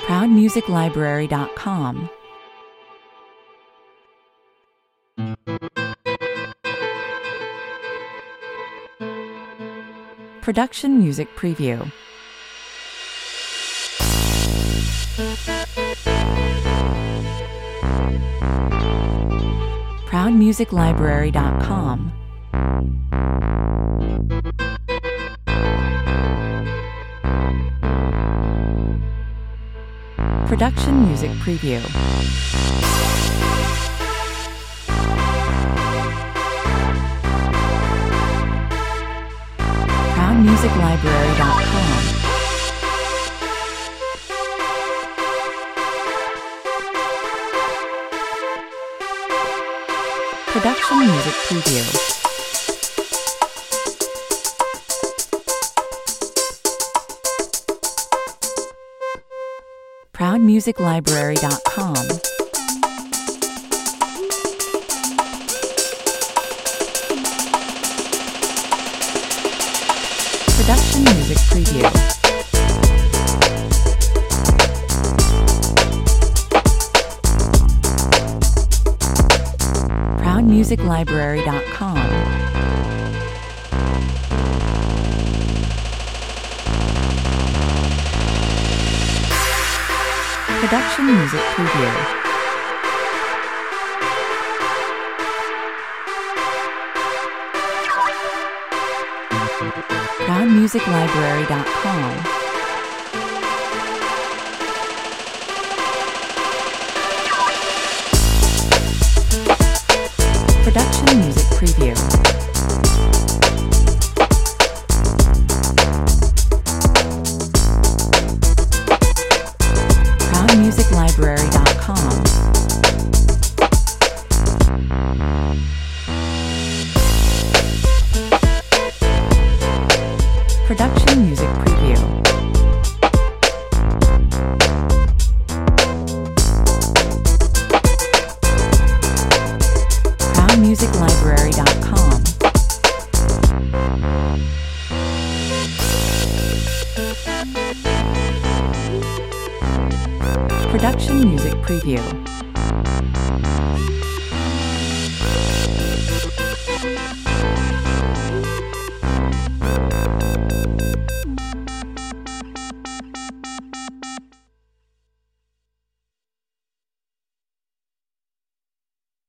ProudMusicLibrary.com. Production Music Preview. ProudMusicLibrary.com. Production Music Preview. ProudMusicLibrary.com. Production Music Preview. ProudMusicLibrary.com. Production Music Preview. ProudMusicLibrary.com. Production Music Preview. ProudMusicLibrary.com. Production Music Preview. ProudMusicLibrary.com. Production Music Preview. ProudMusicLibrary.com. Production Music Preview.